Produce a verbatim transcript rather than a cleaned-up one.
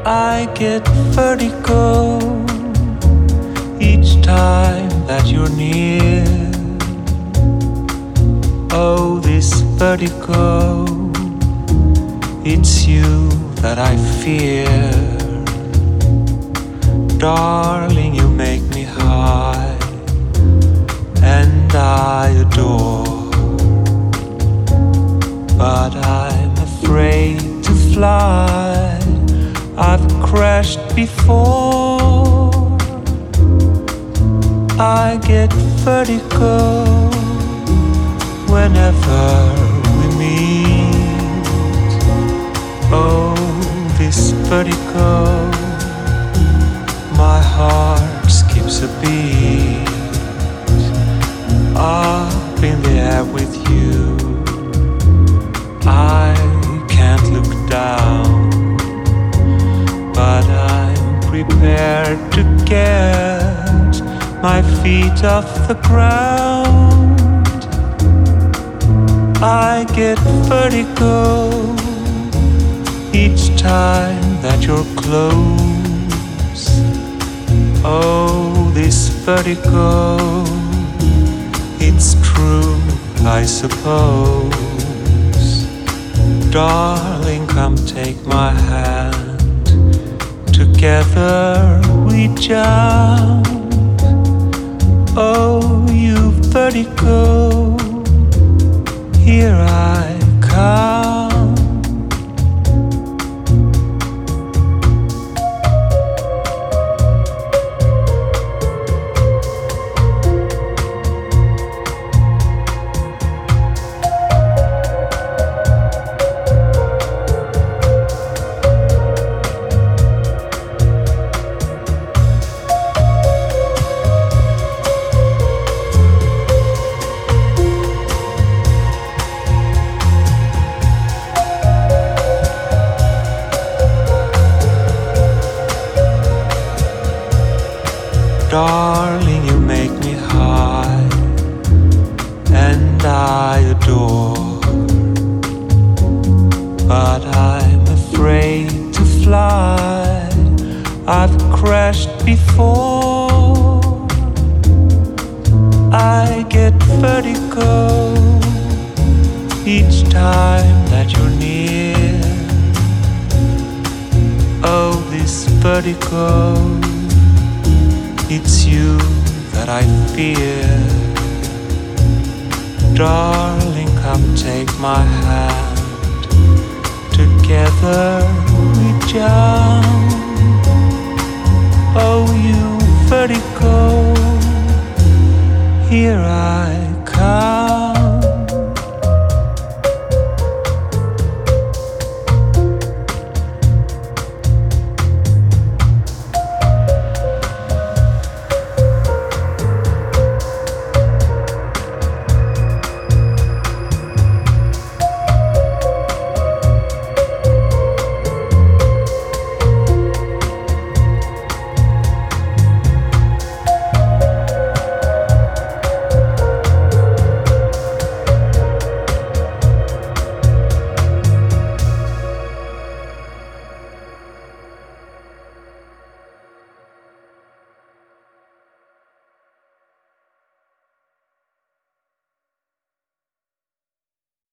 I get vertigo each time that you're near. Oh, this vertigo, it's you that I fear. Darling, you make me high, and I adore. But I'm afraid to fly, I've crashed before. I get vertigo whenever we meet. Oh, this vertigo, my heart skips a beat. Up in the air with you, I can't look down, but I'm prepared to get my feet off the ground. I get vertigo each time that you're close. Oh, this vertigo, it's true, I suppose. Darling, come take my hand, together we jump. Oh, you vertigo, here I come. Darling, you make me high, and I adore. But I'm afraid to fly, I've crashed before. I get vertigo each time that you're near. Oh, this vertigo, it's you that I fear. Darling, come take my hand, together we jump. Oh, you vertigo, here I come.